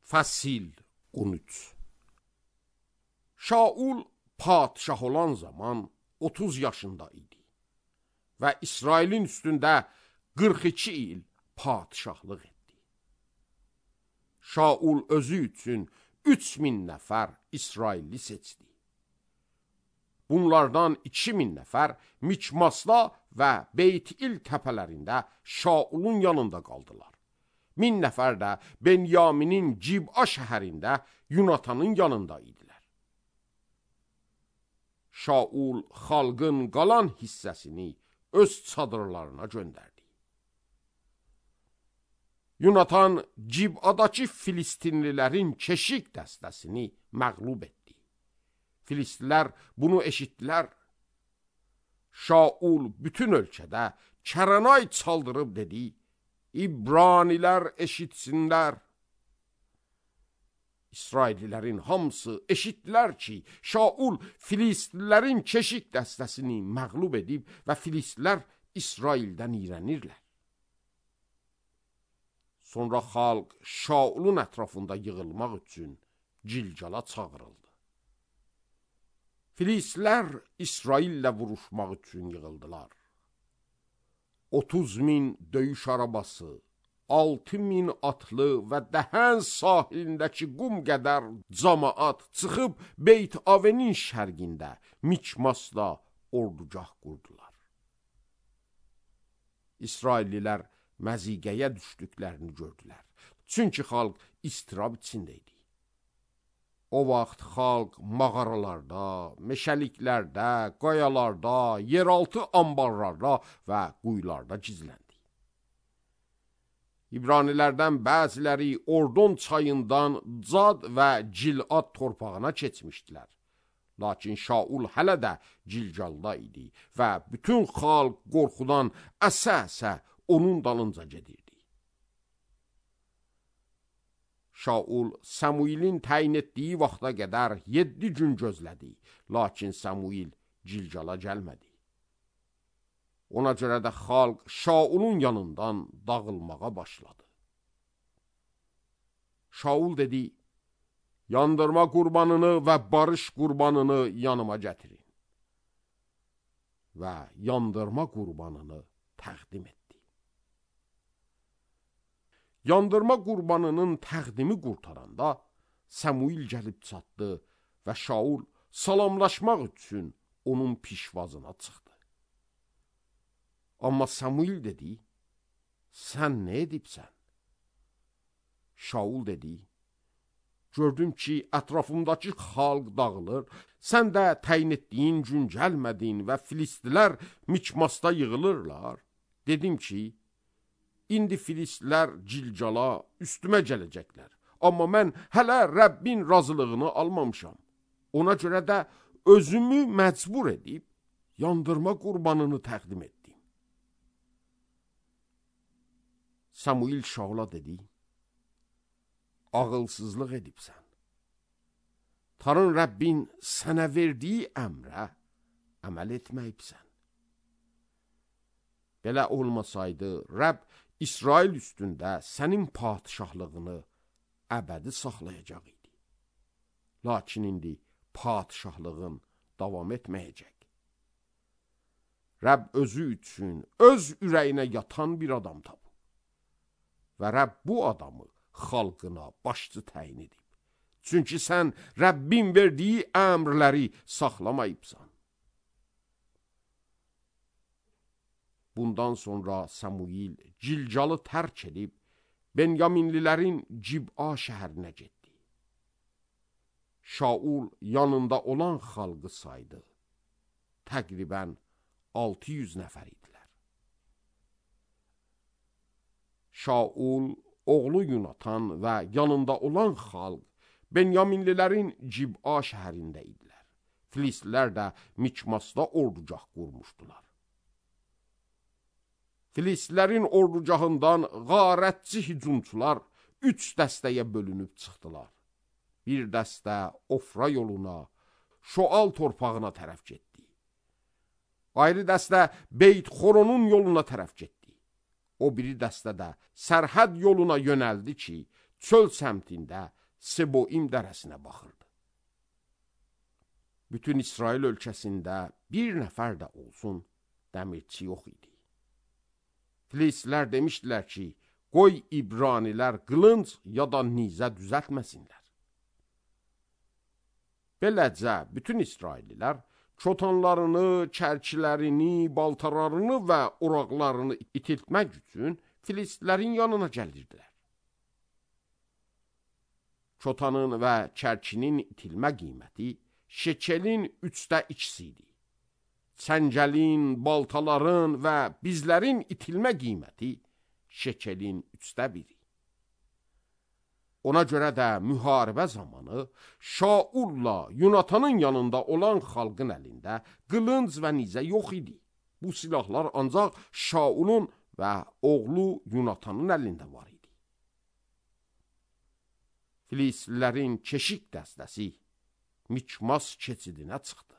Fəsil 13. Şaul padişah olan zaman 30 yaşında idi və İsrailin üstündə 42 il padişahlıq etdi. Şaul özü üçün 3000 nəfər İsrailli seçdi. Bunlardan 2000 nəfər Mikmasda və Beyt-İl təpələrində Şaulun yanında qaldılar. 1000 nəfər də Benyaminin Cib'a şəhərində Yunatanın yanında idilər. Şaul xalqın qalan hissəsini öz çadırlarına göndərdi. Yunatan Cib'adakı Filistinlilərin keşik dəstəsini məğlub etdi. Filistinlər bunu eşitdilər. Şaul bütün ölkədə kəranay çaldırıb dedi: İbranilər eşitsinlər. İsraillilərin hamısı eşitdilər ki, Şaul Filistinlərin keşik dəstəsini məğlub edib və Filistinlər İsraildən iyrənirlər. Sonra xalq Şaulun ətrafında yığılmaq üçün Gilgala çağırıldı. Filistinlər İsraillə vuruşmaq üçün yığıldılar. 30.000 döyüş arabası, 6.000 atlı və Dəhən sahilindəki qum qədər camaat çıxıb Beyt-Avenin şərqində Mikmasda ordugah qurdular. İsraillilər məziqəyə düşdüklərini gördülər. Çünki xalq istirab içində idi. O vaxt xalq mağaralarda, meşəliklərdə, qayalarda, yeraltı ambarlarda və quyularda gizləndi. İbranilərdən bəziləri Ordon çayından Cad və Gilad torpağına keçmişdilər. Lakin Şaul hələ də Gilgalda idi və bütün xalq qorxudan əsə-əsə onun dalınca gedirdi. Şaul Samuilin təyin etdiyi vaxta qədər 7 gün gözlədi, lakin Samuil Gilgala gəlmədi. Ona görə də xalq Şaulun yanından dağılmağa başladı. Şaul dedi: Yandırma qurbanını və barış qurbanını yanıma gətirin. Və yandırma qurbanını təqdim etdi. Yandırma qurbanının təqdimi qurtaranda Samuil gəlib çatdı və Şaul salamlaşmaq üçün onun pişvazına çıxdı. Amma Samuil dedi: Sən nə edibsən? Şaul dedi: Gördüm ki, ətrafımdakı xalq dağılır, sən də təyin etdiyin gün gəlmədin və Filistilər Mikmasda yığılırlar. Dedim ki, İndi Filistlər Gilgala üstümə gələcəklər. Amma mən hələ Rəbbin razılığını almamışam. Ona görə də özümü məcbur edib yandırma qurbanını təqdim etdim. Samuil Şaula dedi: Ağılsızlıq edibsən. Tanrı Rəbbin sənə verdiyi əmrə əməl etməyibsən. Belə olmasaydı, Rəbb İsrail üstündə sənin padişahlığını əbədi saxlayacaq idi. Lakin indi padişahlığın davam etməyəcək. Rəbb özü üçün öz ürəyinə yatan bir adam tapıb. Və Rəbb bu adamı xalqına başçı təyin edib. Çünki sən Rəbbin verdiyi əmrləri saxlamayıbsan. Bundan sonra Samuil Gilgalı tərk edib Benyaminlilərin Cib'a şəhərinə getdi. Şaul yanında olan xalqı saydı. Təqribən 600 nəfər idilər. Şaul, oğlu Yunatan və yanında olan xalq Benyaminlilərin Cib'a şəhərində idilər. Filistlər də Mikmasda ordugah qurmuşdular. Filistlərin ordugahından qarətçi hücumçular 3 dəstəyə bölünüb çıxdılar. Bir dəstə Ofra yoluna, Şoal torpağına tərəf getdi. Ayrı dəstə Beyt-Xoronun yoluna tərəf getdi. O biri dəstə də sərhəd yoluna yönəldi ki, çöl səmtində Seboim dərəsinə baxırdı. Bütün İsrail ölkəsində bir nəfər də olsun dəmirçi yox idi. Filistlilər demişdilər ki, qoy İbranilər qılınc ya da nizə düzəltməsinlər. Beləcə, bütün İsraillilər çotanlarını, çərkilərini, baltalarını və oraqlarını itiltmək üçün Filistlərin yanına gəlirdilər. Çotanın və çərkinin itilmə qiyməti şekelin 2/3 idi. Çəngəlin, baltaların və bizlərin itilmə qiyməti şekelin 1/3. Ona görə də müharibə zamanı Şaulla Yunatanın yanında olan xalqın əlində qılınc və nizə yox idi. Bu silahlar ancaq Şaulun və oğlu Yunatanın əlində var idi. Filistlilərin keşik dəstəsi Mikmas keçidinə çıxdı.